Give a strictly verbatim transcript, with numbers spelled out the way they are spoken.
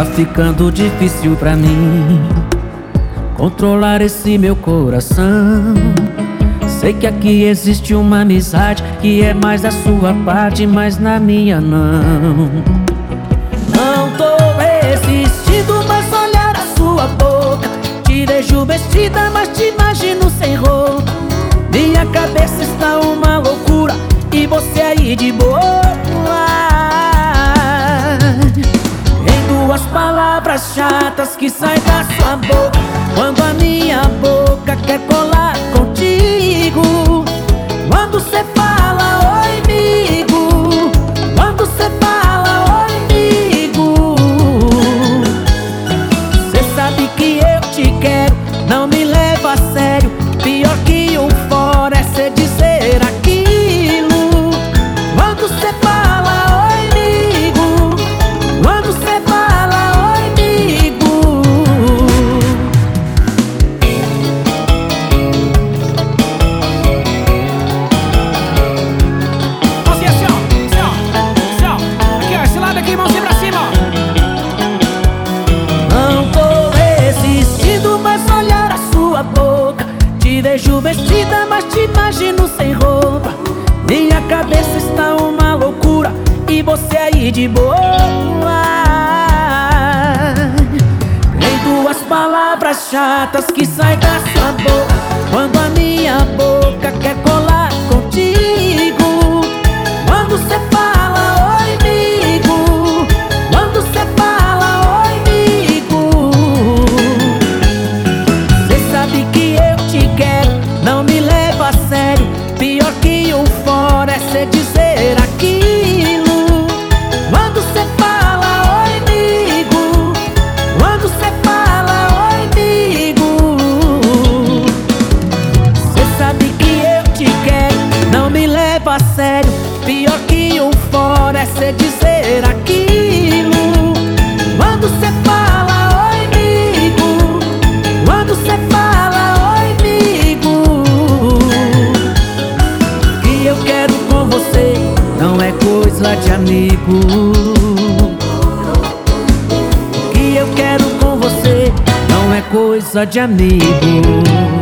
ficando difícil pra mim controlar esse meu coração. Sei que aqui existe uma amizade que é mais da sua parte, mas na minha não. Não tô resistindo, mas olhar a sua boca. Te vejo vestida, mas te imagino sem roupa. Minha cabeça está uma loucura e você aí de boa. Em duas palavras chatas que saem da sua boca, quando a minha boca quer colar contigo. Quando cê fala oi, amigo, quando cê fala oi, amigo, cê sabe que eu te quero, não me leva a sério. Pior que um fora é cê dizer aquilo. Quando cê fala oi, amigo, quando cê fala oi, amigo. Mãozinha assim, ó, assim, ó, assim, ó. Aqui, ó, esse lado aqui, mãozinha pra cima, ó. Não tô resistindo, mas olhar a sua boca. Te vejo vestida, mas te imagino sem roupa. Minha cabeça está uma loucura e você aí de boa. Em duas palavras chatas que saem da sua boca, quando a minha boca quer colar contigo. Quando cê fala oi, amigo, quando cê fala oi, amigo, cê sabe que eu te quero, não me leva a sério. Pior que um fora é cê dizer aquilo. Quando cê fala oi, amigo, quando cê fala oi, amigo, cê sabe que eu te quero, não me leva a sério. Pior que um fora é cê dizer aquilo. Quando cê fala oi, amigo, quando cê fala oi, amigo, que eu quero com você não é coisa de amigo. Que eu quero com você não é coisa de amigo.